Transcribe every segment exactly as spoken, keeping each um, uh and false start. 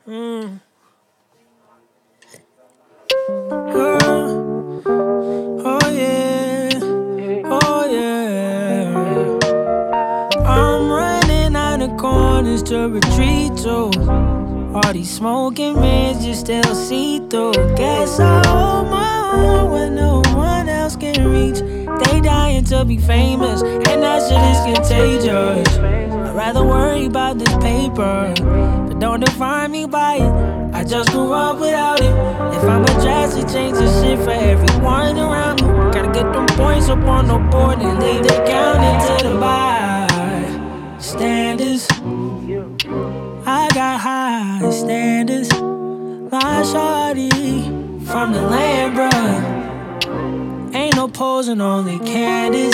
Mm. Oh, oh yeah, oh yeah. I'm running out of corners to retreat to. All these smoking mirrors you still see through. Guess I hold my own when no one else can reach. They dying to be famous, and that shit is contagious. I'd rather worry about this paper, but don't define me by it. I just grew up without it. If I'm a drastic change the shit for everyone around me. Gotta get them points up on the board and leave the counting to the bystanders. I got high standards. My shawty from the land, bruh. Ain't no posing, only candid.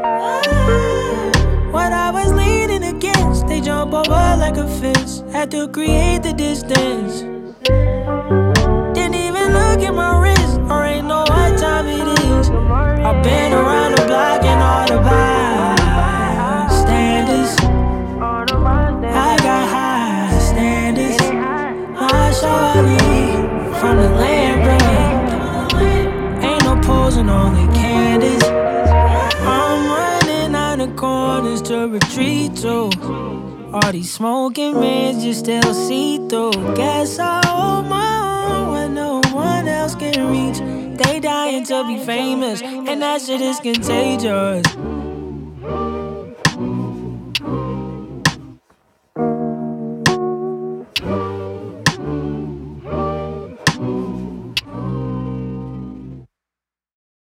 What I was leaning against, they jump over like a fence. Had to create the distance. Didn't even look at my wrist, or ain't know what time it is. I've been around the block and all the bystanders. I got high standards. My shawty from the land, bruh. Ain't no posing, only candid. I'm running out of corners to retreat to. All these smoking mirrors you still see through. Guess I hold my own when no one else can reach. They dying to be famous, and that shit is contagious.